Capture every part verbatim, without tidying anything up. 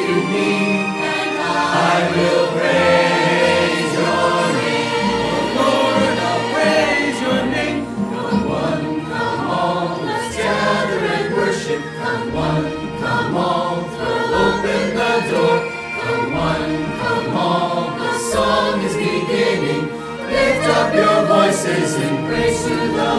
rescued me, and I will praise your name. Oh Lord, I'll praise your name. Come one, come all, let's gather and worship. Come one, come all, throw open the door. Come one, come all, the song is beginning. Lift up your voices in praise to the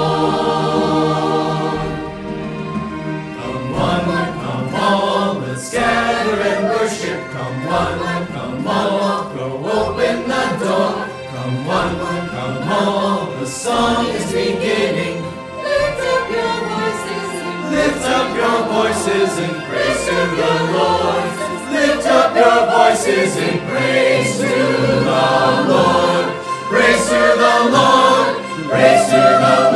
Lord. Come one, come all, let's gather and worship. Come one, come all, throw open the door. Come one, come all, the song is beginning. Lift up your voices in Lift up your voices in praise to the Lord. Lift up your voices in praise to the Lord. Praise to the Lord. Praise to the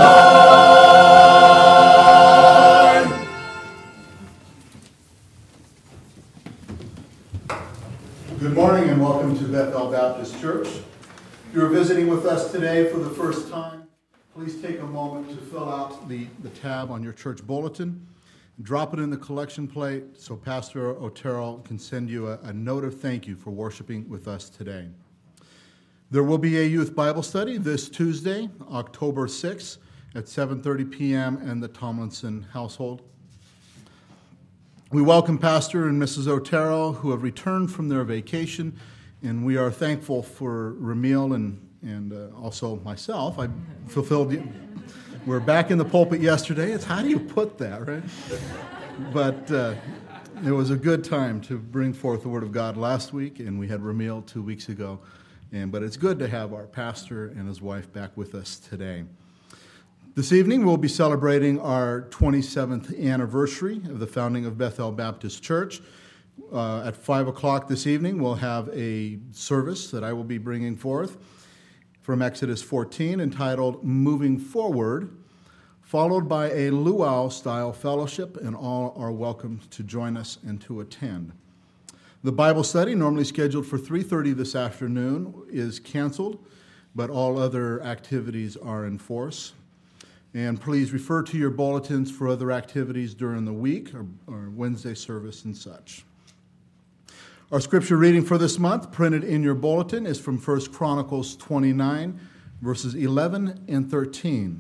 Lord. Good morning and welcome to Bethel Baptist Church. If you're visiting with us today for the first time, please take a moment to fill out the, the tab on your church bulletin. Drop it in the collection plate so Pastor Otero can send you a, a note of thank you for worshiping with us today. There will be a youth Bible study this Tuesday, October sixth at seven thirty p.m. in the Tomlinson household. We welcome Pastor and Missus Otero who have returned from their vacation, and we are thankful for Ramil and, and uh, also myself. I fulfilled the... We're back in the pulpit yesterday. It's how do you put that, right? But uh, it was a good time to bring forth the Word of God last week, and we had Ramil two weeks ago. And but it's good to have our pastor and his wife back with us today. This evening we'll be celebrating our twenty-seventh anniversary of the founding of Bethel Baptist Church. Uh, at five o'clock this evening we'll have a service that I will be bringing forth from Exodus fourteen, entitled Moving Forward, followed by a luau-style fellowship, and all are welcome to join us and to attend. The Bible study, normally scheduled for three thirty this afternoon, is canceled, but all other activities are in force. And please refer to your bulletins for other activities during the week, or, or Wednesday service and such. Our scripture reading for this month, printed in your bulletin, is from First Chronicles twenty-nine, verses eleven and thirteen.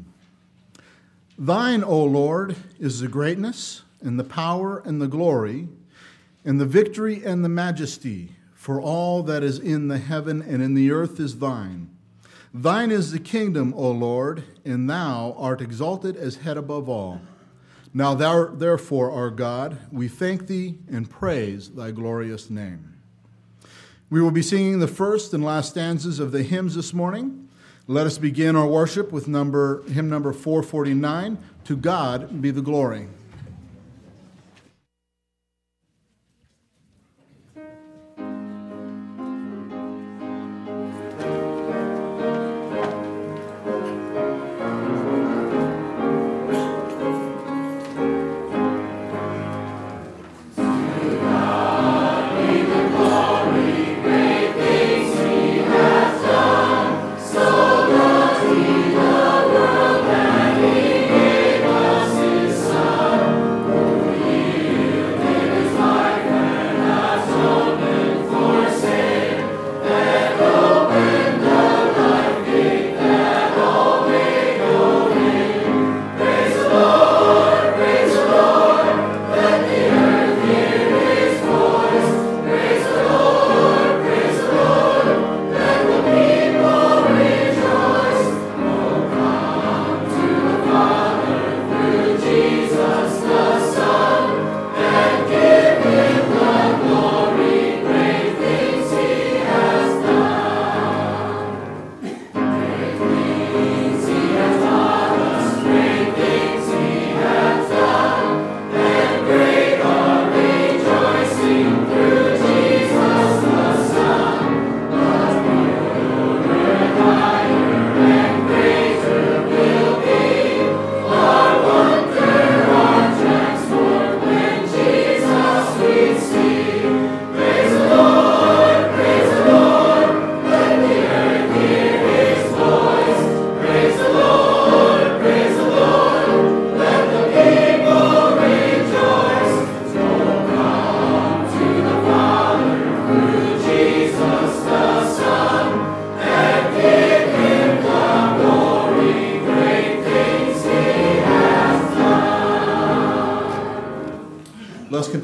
Thine, O Lord, is the greatness, and the power, and the glory, and the victory, and the majesty, for all that is in the heaven and in the earth is thine. Thine is the kingdom, O Lord, and thou art exalted as head above all. Now thou, therefore, our God, we thank thee and praise thy glorious name. We will be singing the first and last stanzas of the hymns this morning. Let us begin our worship with number hymn number four forty-nine, To God Be the Glory. Son,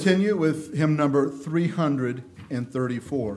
continue with hymn number three hundred thirty-four.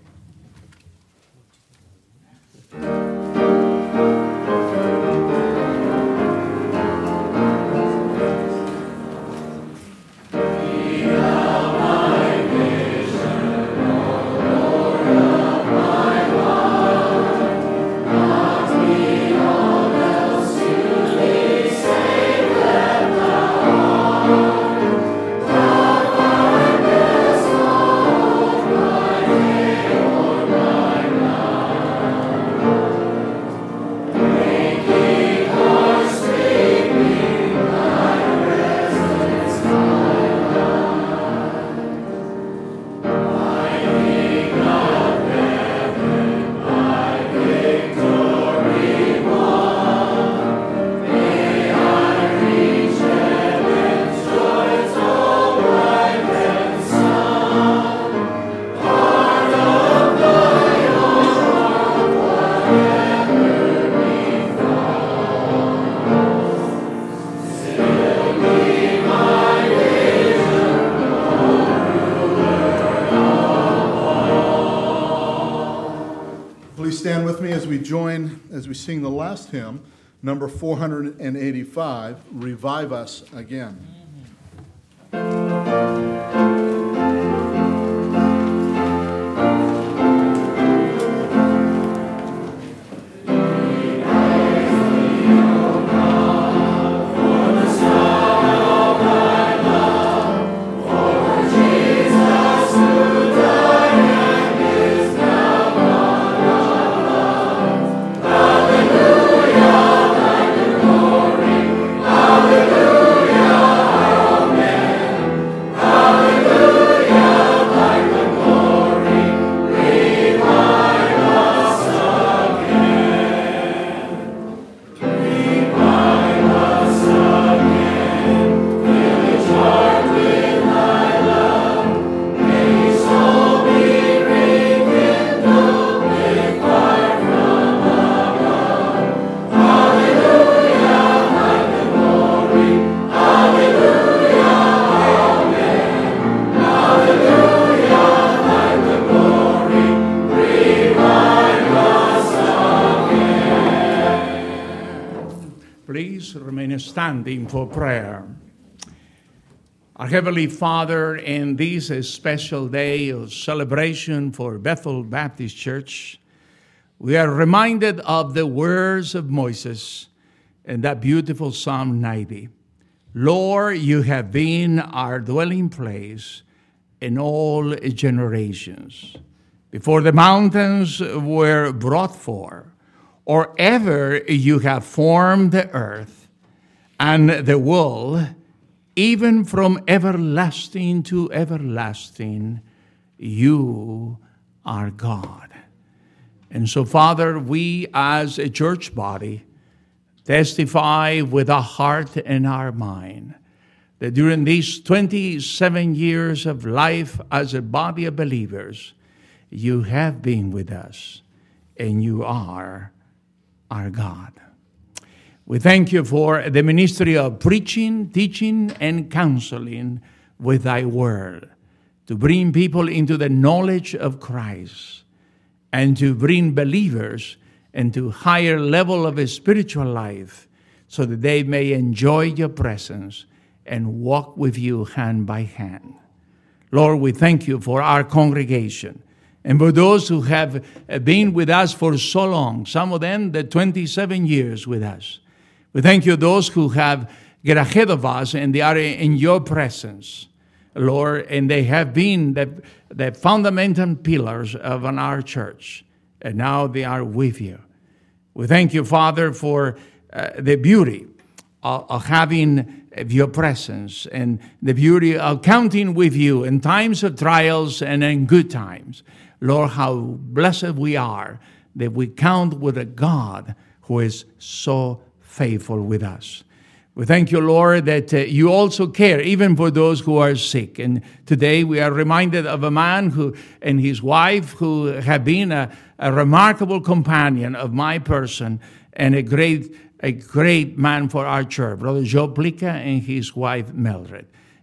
Stand with me as we join, as we sing the last hymn, number four hundred eighty-five, Revive Us Again. Standing for prayer. Our Heavenly Father, in this special day of celebration for Bethel Baptist Church, we are reminded of the words of Moses in that beautiful Psalm ninety. Lord, you have been our dwelling place in all generations. Before the mountains were brought forth, or ever you have formed the earth, and the world, even from everlasting to everlasting, you are God. And so, Father, we as a church body testify with our heart and our mind that during these twenty-seven years of life as a body of believers, you have been with us and you are our God. We thank you for the ministry of preaching, teaching, and counseling with thy word, to bring people into the knowledge of Christ and to bring believers into higher level of a spiritual life so that they may enjoy your presence and walk with you hand by hand. Lord, we thank you for our congregation and for those who have been with us for so long, some of them the twenty-seven years with us. We thank you those who have get ahead of us and they are in your presence, Lord, and they have been the, the fundamental pillars of our church, and now they are with you. We thank you, Father, for uh, the beauty of, of having your presence and the beauty of counting with you in times of trials and in good times. Lord, how blessed we are that we count with a God who is so faithful with us. We thank you, Lord, that uh, you also care even for those who are sick. And today we are reminded of a man who and his wife who have been a, a remarkable companion of my person and a great a great man for our church, Brother Joe Plica and his wife Mildred.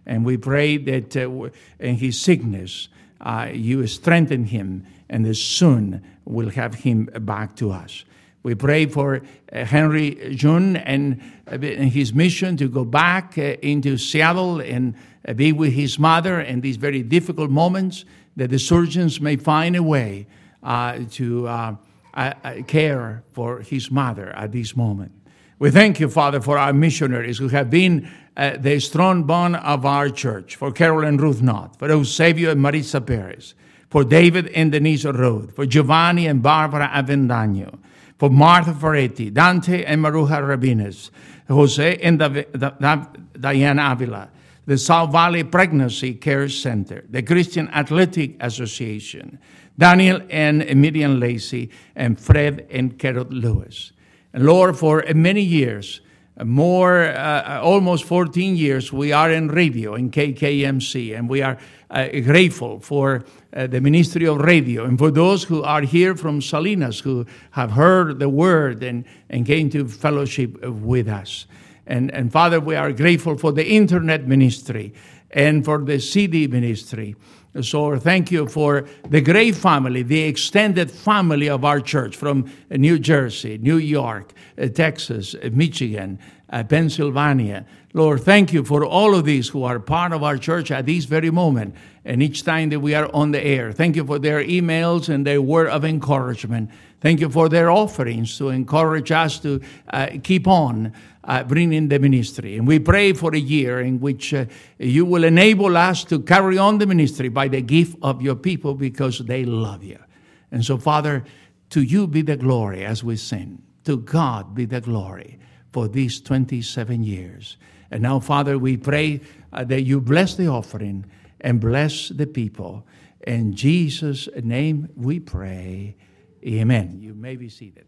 And we pray that uh, in his sickness, uh, you strengthen him, and that soon we'll have him back to us. We pray for uh, Henry Jun and, uh, and his mission to go back uh, into Seattle and uh, be with his mother in these very difficult moments, that the surgeons may find a way uh, to uh, uh, care for his mother at this moment. We thank you, Father, for our missionaries who have been uh, the strong bond of our church, for Carol and Ruth Knott, for Eusebio and Marisa Perez, for David and Denise Rode, for Giovanni and Barbara Avendano, for Martha Ferretti, Dante and Maruja Rabines, Jose and Dav- Dav- Diane Avila, the South Valley Pregnancy Care Center, the Christian Athletic Association, Daniel and Miriam Lacey, and Fred and Carol Lewis. And Lord, for many years, more, uh, almost fourteen years, we are in radio in K K M C, and we are uh, grateful for uh, the ministry of radio, and for those who are here from Salinas who have heard the word and, and came to fellowship with us. And, and Father, we are grateful for the internet ministry and for the C D ministry. So thank you for the great family, the extended family of our church from New Jersey, New York, uh, Texas, uh, Michigan, uh, Pennsylvania. Lord, thank you for all of these who are part of our church at this very moment and each time that we are on the air. Thank you for their emails and their word of encouragement. Thank you for their offerings to encourage us to uh, keep on uh, bringing the ministry. And we pray for a year in which uh, you will enable us to carry on the ministry by the gift of your people because they love you. And so, Father, to you be the glory as we sing. To God be the glory for these twenty-seven years. And now, Father, we pray uh, that you bless the offering and bless the people. In Jesus' name we pray. Amen. You may be seated.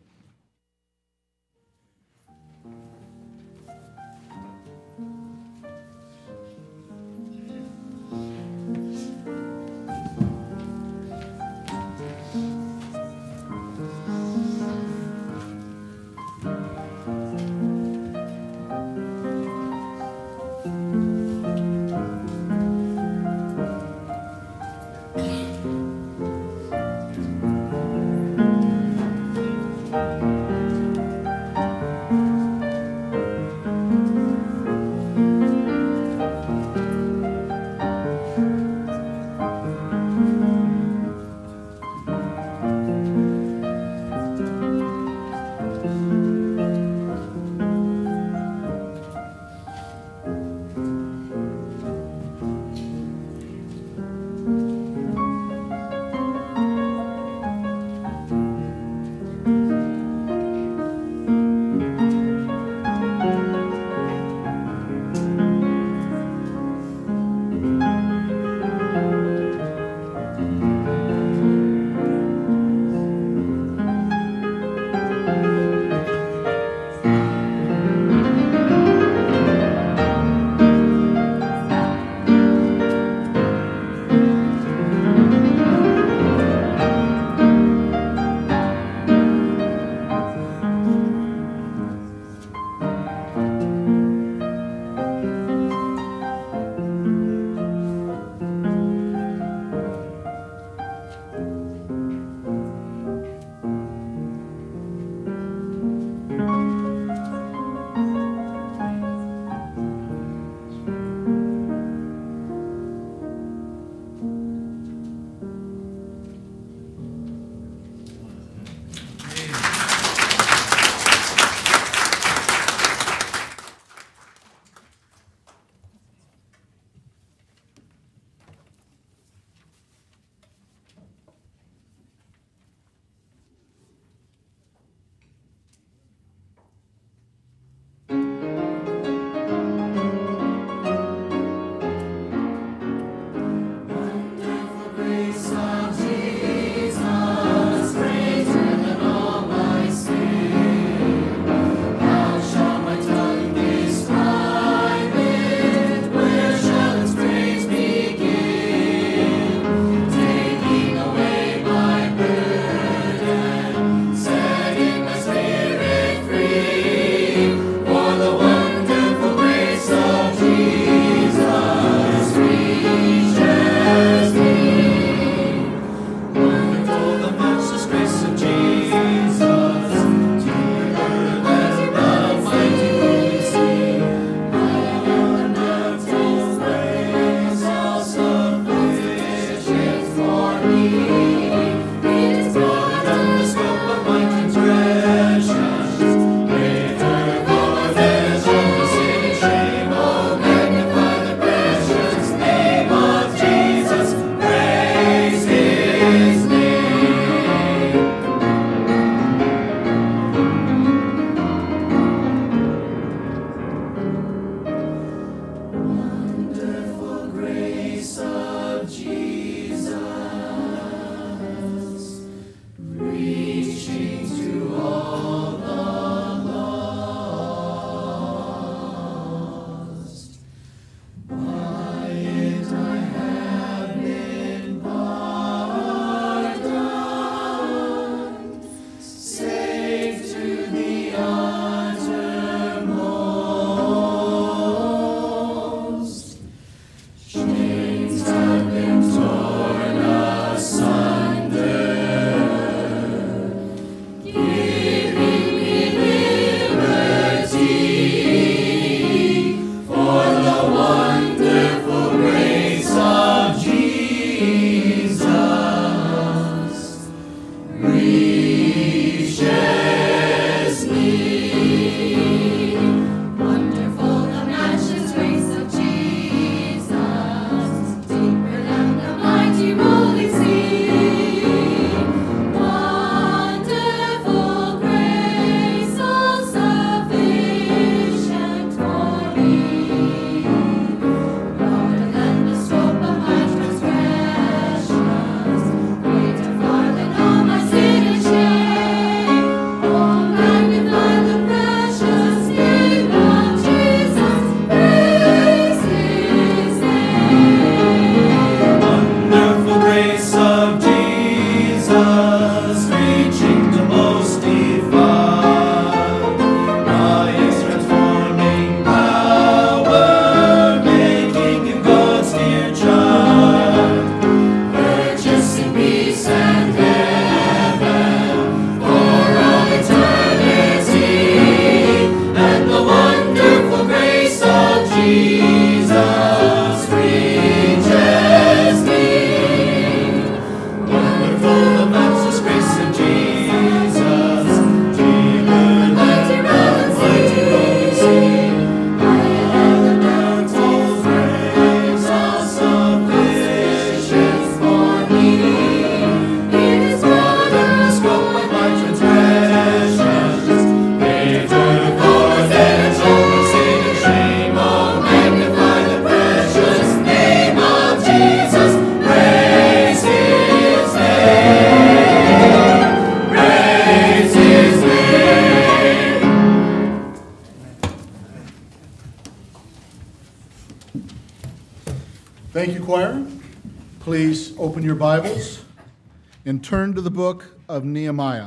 Thank you, choir. Please open your Bibles and turn to the book of Nehemiah.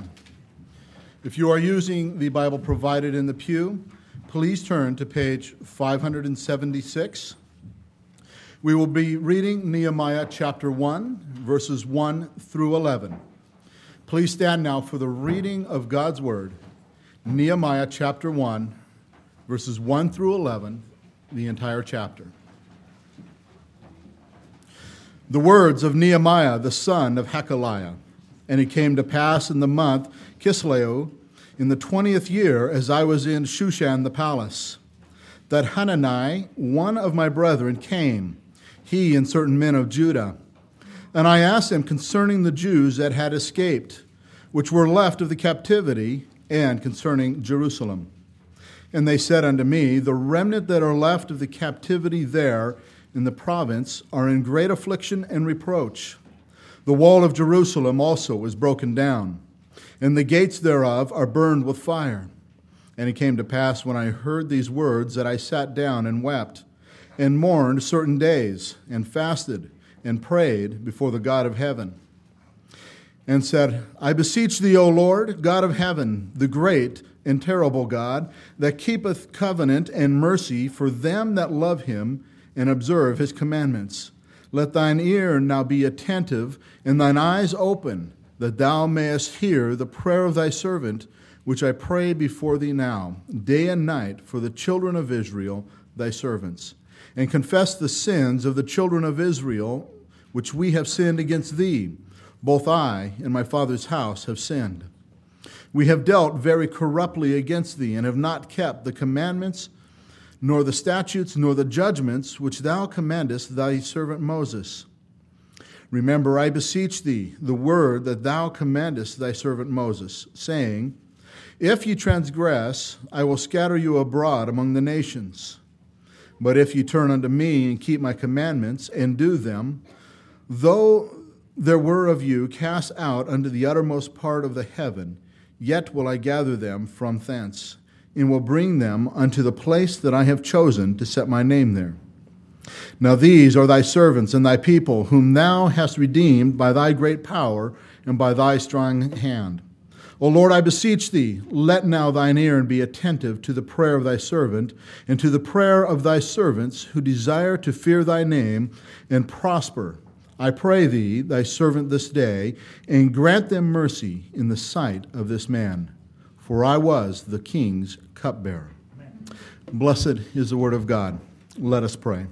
If you are using the Bible provided in the pew, please turn to page five seventy-six. We will be reading Nehemiah chapter one, verses one through eleven. Please stand now for the reading of God's Word. Nehemiah chapter one, verses one through eleven, the entire chapter. The words of Nehemiah, the son of Hakaliah. And it came to pass in the month Kislev, in the twentieth year, as I was in Shushan the palace, that Hanani, one of my brethren, came, he and certain men of Judah. And I asked them concerning the Jews that had escaped, which were left of the captivity, and concerning Jerusalem. And they said unto me, the remnant that are left of the captivity there in the province are in great affliction and reproach. The wall of Jerusalem also is broken down, and the gates thereof are burned with fire. And it came to pass when I heard these words that I sat down and wept, and mourned certain days, and fasted, and prayed before the God of heaven, and said, I beseech thee, O Lord, God of heaven, the great and terrible God, that keepeth covenant and mercy for them that love him, and observe his commandments. Let thine ear now be attentive, and thine eyes open, that thou mayest hear the prayer of thy servant, which I pray before thee now, day and night, for the children of Israel, thy servants, and confess the sins of the children of Israel, which we have sinned against thee. Both I and my father's house have sinned. We have dealt very corruptly against thee, and have not kept the commandments, nor the statutes, nor the judgments which thou commandest thy servant Moses. Remember, I beseech thee, the word that thou commandest thy servant Moses, saying, if ye transgress, I will scatter you abroad among the nations. But if ye turn unto me and keep my commandments and do them, though there were of you cast out unto the uttermost part of the heaven, yet will I gather them from thence, and will bring them unto the place that I have chosen to set my name there. Now these are thy servants and thy people, whom thou hast redeemed by thy great power and by thy strong hand. O Lord, I beseech thee, let now thine ear be attentive to the prayer of thy servant, and to the prayer of thy servants who desire to fear thy name and prosper. I pray thee, thy servant this day, and grant them mercy in the sight of this man. For I was the king's cupbearer. Blessed is the word of God. Let us pray.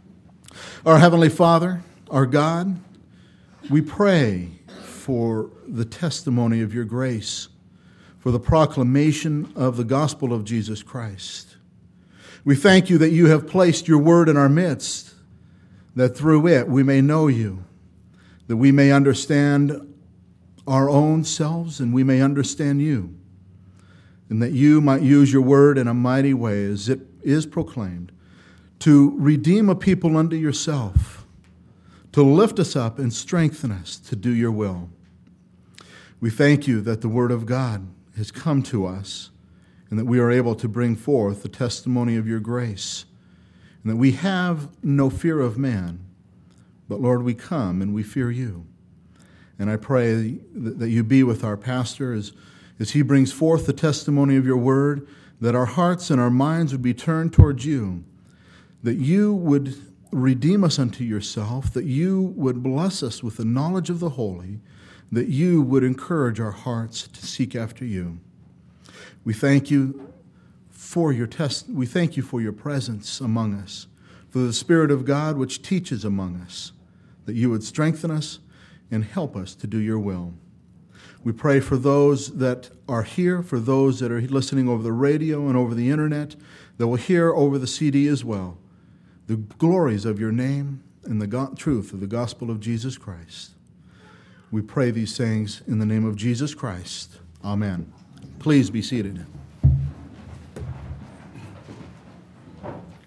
Our Heavenly Father, our God, we pray for the testimony of your grace, for the proclamation of the gospel of Jesus Christ. We thank you that you have placed your word in our midst, that through it we may know you, that we may understand our own selves and we may understand you, and that you might use your word in a mighty way as it is proclaimed, to redeem a people unto yourself, to lift us up and strengthen us to do your will. We thank you that the word of God has come to us and that we are able to bring forth the testimony of your grace, and that we have no fear of man, but Lord, we come and we fear you. And I pray that you be with our pastor as, as he brings forth the testimony of your word, that our hearts and our minds would be turned towards you, that you would redeem us unto yourself, that you would bless us with the knowledge of the holy, that you would encourage our hearts to seek after you. We thank you for your test. We thank you for your presence among us, for the Spirit of God which teaches among us, that you would strengthen us and help us to do your will. We pray for those that are here, for those that are listening over the radio and over the internet, that will hear over the C D as well, the glories of your name and the go- truth of the gospel of Jesus Christ. We pray these things in the name of Jesus Christ. Amen. Please be seated.